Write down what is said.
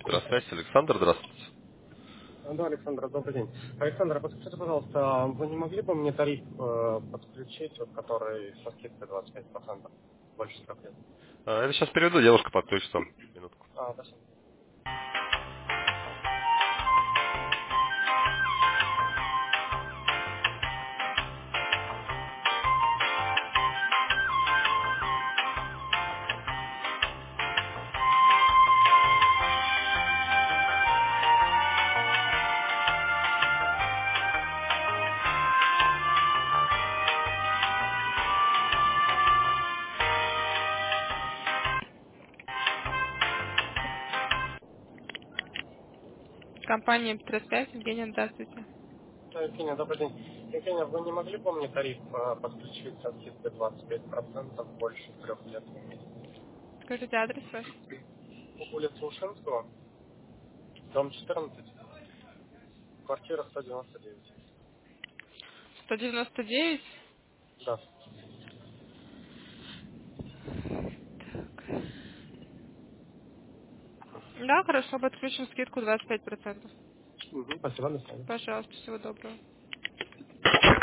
Электросвязь. Александр, здравствуйте. Да, Александр, добрый день. Александр, подскажите, пожалуйста, вы не могли бы мне тариф подключить, вот, который со скидкой 25%, больше 3 лет? Я сейчас переведу, девушка подключит вам. Минутку. Спасибо. Компания Электросвязь. Евгения, здравствуйте. Евгения, добрый день. Евгения, вы не могли бы мне тариф подключить со скидкой 25% больше 3 лет? Скажите адрес ваш. Улица Ушинского, дом 14, квартира 199. 199. Да. Да, хорошо, подключим скидку 25%. Спасибо, до свидания. Пожалуйста, всего доброго.